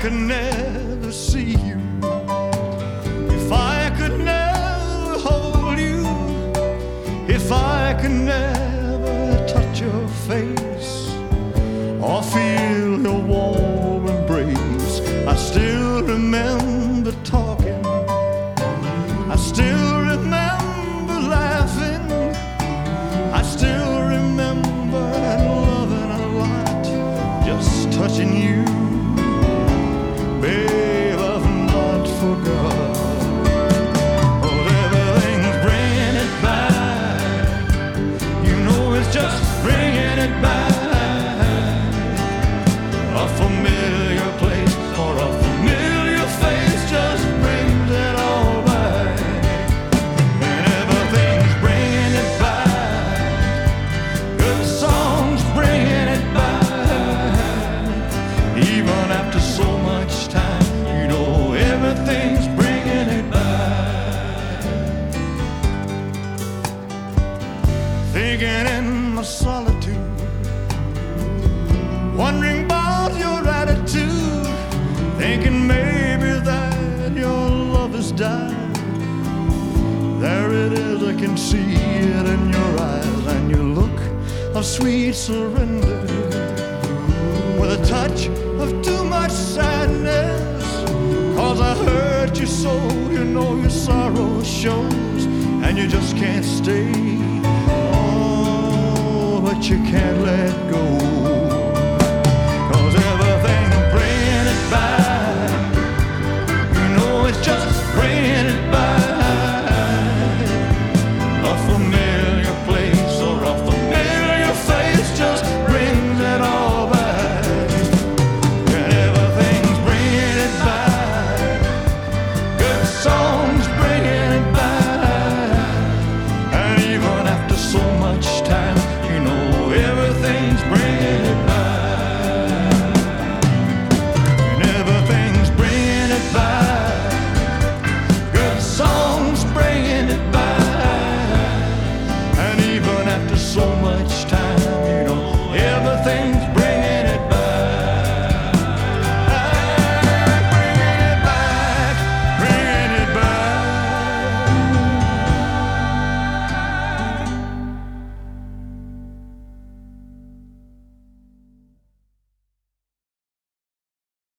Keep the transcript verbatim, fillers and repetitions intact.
could never see you, if I could never hold you, if I could never touch your face or feel your warm embrace, I still remember talking, I still remember laughing, I still remember loving a lot, just touching you. Babe, I've not forgot. Oh, everything's bringing it back. You know it's just bringing it back. A familiar place or a familiar face just brings it all back. And everything's bringing it back. Good songs bringing it back. Even after so much time, you know everything's bringing it back. Thinking in my solitude, wondering about your attitude, thinking maybe that your love has died. There it is, I can see it in your eyes, and your look of sweet surrender, with a touch of too much sadness. Cause I hurt you so, you know your sorrow shows, and you just can't stay. Oh, but you can't let go.